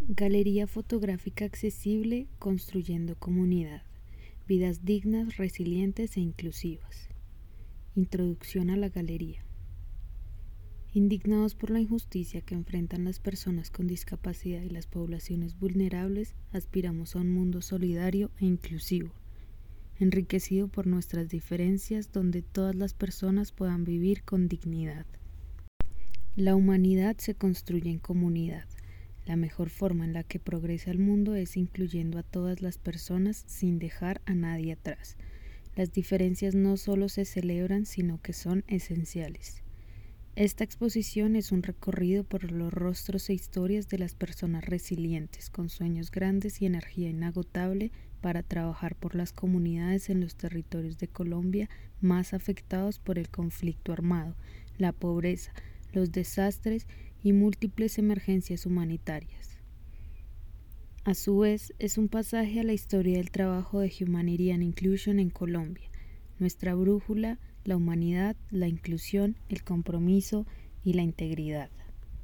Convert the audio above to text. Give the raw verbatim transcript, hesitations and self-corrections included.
Galería fotográfica accesible construyendo comunidad. Vidas dignas, resilientes e inclusivas. Introducción a la galería. Indignados por la injusticia que enfrentan las personas con discapacidad y las poblaciones vulnerables, aspiramos a un mundo solidario e inclusivo, enriquecido por nuestras diferencias, donde todas las personas puedan vivir con dignidad. La humanidad se construye en comunidad. La mejor forma en la que progresa el mundo es incluyendo a todas las personas sin dejar a nadie atrás. Las diferencias no solo se celebran, sino que son esenciales. Esta exposición es un recorrido por los rostros e historias de las personas resilientes, con sueños grandes y energía inagotable para trabajar por las comunidades en los territorios de Colombia más afectados por el conflicto armado, la pobreza, los desastres y múltiples emergencias humanitarias. A su vez, es un pasaje a la historia del trabajo de Humanity and Inclusion en Colombia, nuestra brújula, la humanidad, la inclusión, el compromiso y la integridad.